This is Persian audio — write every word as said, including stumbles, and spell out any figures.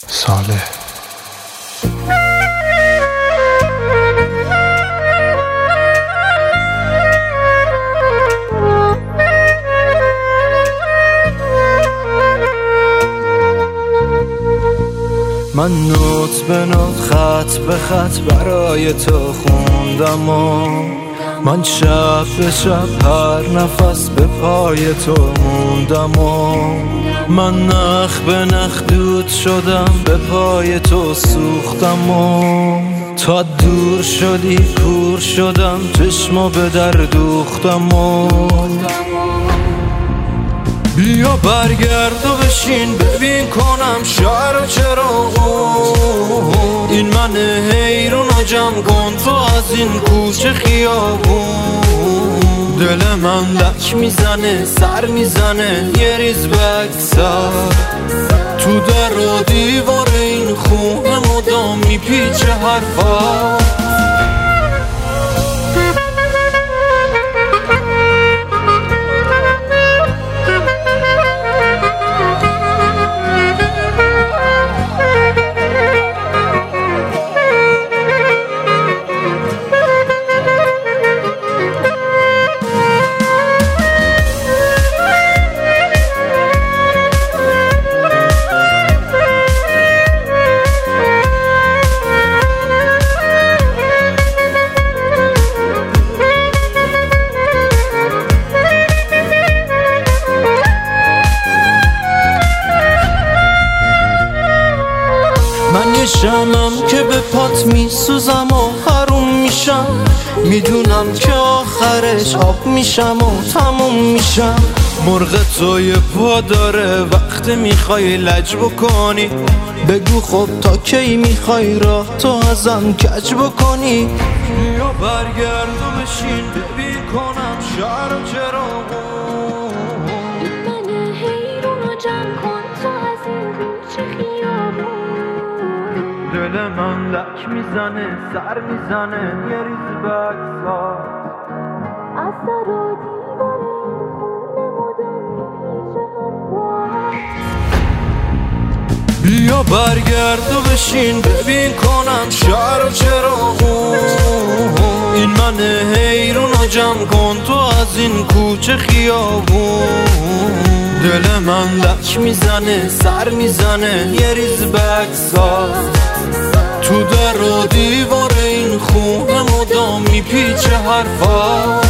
صالح. من نوت به نوت خط به خط برای تو خوندم و من شب به شب هر نفس به پای تو موندم و من نخ به نخ دود شدم به پای تو سوختم و تا دور شدی کور شدم چشمو به در دوختم و بیا برگرد و بشین ببین کنم شهر و چراغو این من حیرون و جمع کن تو از این کوچه خیابون دل من لک میزنه سر میزنه یه ریز بگذر تو در و دیوار این خونه مدام میپیچه حرفا من یه شمم که به پات میسوزم و حروم میشم میدونم که آخرش آب میشم و تموم میشم مرغ توی پا داره وقت میخوای لج بکنی بگو خب تا کی میخوای راه تو ازم کج بکنی بیا برگرد و بشین ببین کنم شهر و چراغو من حیرون و جمع کن تو از این کوچه خیابون دل من لک میزنه سر میزنه یه ریز بگذار از در و دیوار این خونه مدام میپیچه حرفا بیا برگرد و بشین ببین کنم شهر و چراغو این من حیرون و جمع کن تو از این کوچه خیابون دل من لک میزنه سر میزنه یه ریز بگذار تو در و دیوار این خونه مدام میپیچه حرفا